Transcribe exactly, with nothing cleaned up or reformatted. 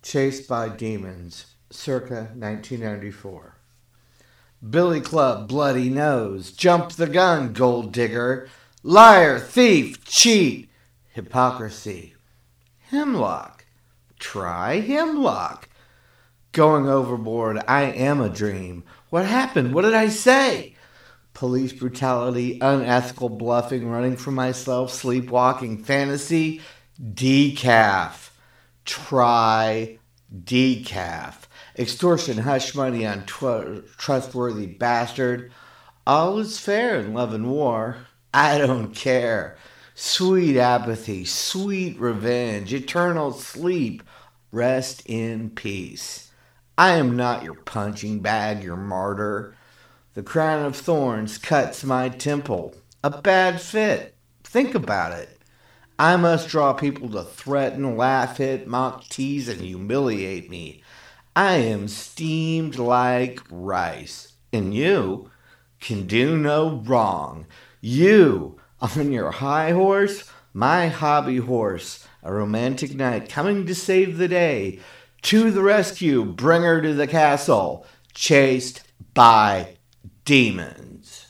Chased by Demons, circa nineteen ninety-four. Billy Club, bloody nose, jump the gun, gold digger, liar, thief, cheat, hypocrisy. Hemlock, try hemlock. Going overboard, I am a dream. What happened? What did I say? Police brutality, unethical bluffing, running from myself, sleepwalking, fantasy, decaf. Try decaf. Extortion, hush money on tw- trustworthy bastard. All is fair in love and war. I don't care. Sweet apathy, sweet revenge, eternal sleep. Rest in peace. I am not your punching bag, your martyr. The crown of thorns cuts my temple. A bad fit. Think about it. I must draw people to threaten, laugh at, mock, tease, and humiliate me. I am steamed like rice. And you can do no wrong. You, on your high horse, my hobby horse, a romantic knight coming to save the day. To the rescue, bring her to the castle, chased by demons.